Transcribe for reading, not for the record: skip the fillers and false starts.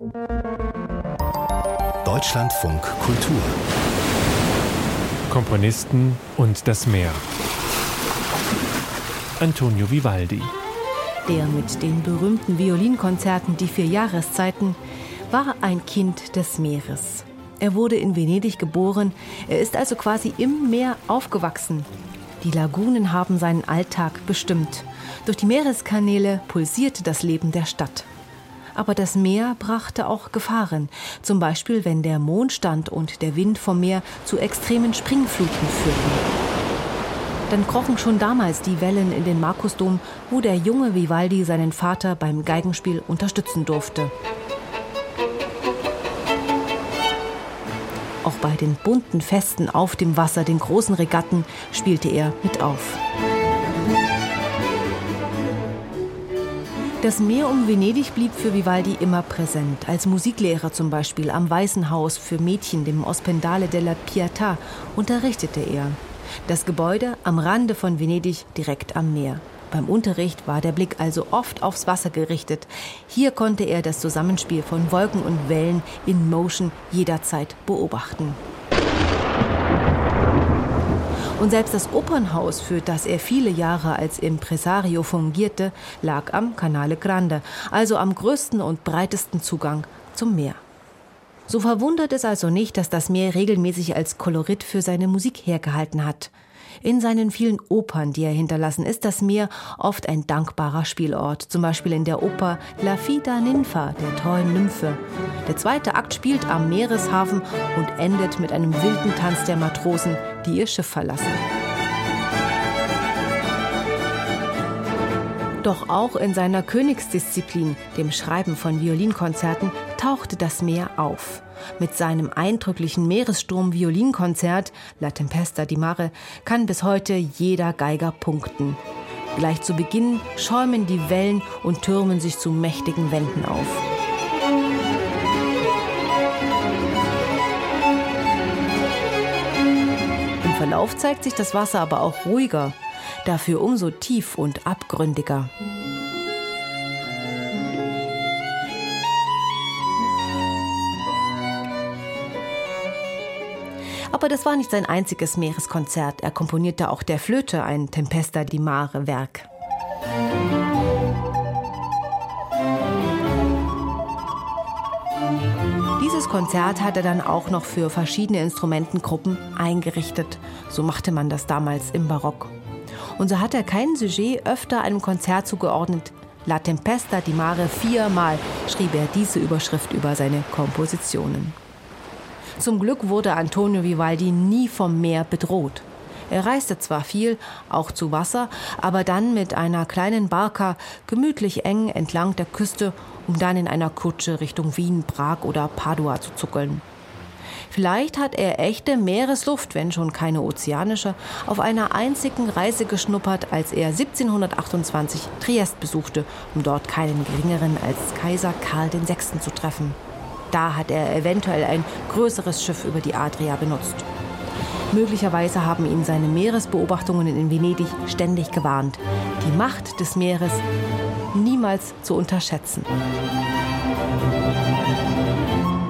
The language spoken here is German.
Deutschlandfunk Kultur. Komponisten und das Meer. Antonio Vivaldi. Der mit den berühmten Violinkonzerten Die 4 Jahreszeiten war ein Kind des Meeres. Er wurde in Venedig geboren, er ist also quasi im Meer aufgewachsen. Die Lagunen haben seinen Alltag bestimmt. Durch die Meereskanäle pulsierte das Leben der Stadt. Aber das Meer brachte auch Gefahren, zum Beispiel wenn der Mond stand und der Wind vom Meer zu extremen Springfluten führten. Dann krochen schon damals die Wellen in den Markusdom, wo der junge Vivaldi seinen Vater beim Geigenspiel unterstützen durfte. Auch bei den bunten Festen auf dem Wasser, den großen Regatten, spielte er mit auf. Das Meer um Venedig blieb für Vivaldi immer präsent. Als Musiklehrer zum Beispiel am Weißen Haus für Mädchen, dem Ospedale della Pietà, unterrichtete er. Das Gebäude am Rande von Venedig, direkt am Meer. Beim Unterricht war der Blick also oft aufs Wasser gerichtet. Hier konnte er das Zusammenspiel von Wolken und Wellen in Motion jederzeit beobachten. Und selbst das Opernhaus, für das er viele Jahre als Impresario fungierte, lag am Canale Grande, also am größten und breitesten Zugang zum Meer. So verwundert es also nicht, dass das Meer regelmäßig als Kolorit für seine Musik hergehalten hat. In seinen vielen Opern, die er hinterlassen, ist das Meer oft ein dankbarer Spielort. Zum Beispiel in der Oper La Fida Ninfa, der treuen Nymphe. Der zweite Akt spielt am Meereshafen und endet mit einem wilden Tanz der Matrosen, die ihr Schiff verlassen. Doch auch in seiner Königsdisziplin, dem Schreiben von Violinkonzerten, tauchte das Meer auf. Mit seinem eindrücklichen Meeressturm-Violinkonzert La Tempesta di Mare kann bis heute jeder Geiger punkten. Gleich zu Beginn schäumen die Wellen und türmen sich zu mächtigen Wänden auf. Im Verlauf zeigt sich das Wasser aber auch ruhiger, dafür umso tief und abgründiger. Aber das war nicht sein einziges Meereskonzert. Er komponierte auch der Flöte ein Tempesta di Mare Werk. Dieses Konzert hat er dann auch noch für verschiedene Instrumentengruppen eingerichtet. So machte man das damals im Barock. Und so hat er kein Sujet öfter einem Konzert zugeordnet. La Tempesta di Mare 4-mal schrieb er diese Überschrift über seine Kompositionen. Zum Glück wurde Antonio Vivaldi nie vom Meer bedroht. Er reiste zwar viel, auch zu Wasser, aber dann mit einer kleinen Barca gemütlich eng entlang der Küste, um dann in einer Kutsche Richtung Wien, Prag oder Padua zu zuckeln. Vielleicht hat er echte Meeresluft, wenn schon keine ozeanische, auf einer einzigen Reise geschnuppert, als er 1728 Triest besuchte, um dort keinen geringeren als Kaiser Karl VI. Zu treffen. Da hat er eventuell ein größeres Schiff über die Adria benutzt. Möglicherweise haben ihn seine Meeresbeobachtungen in Venedig ständig gewarnt, die Macht des Meeres niemals zu unterschätzen.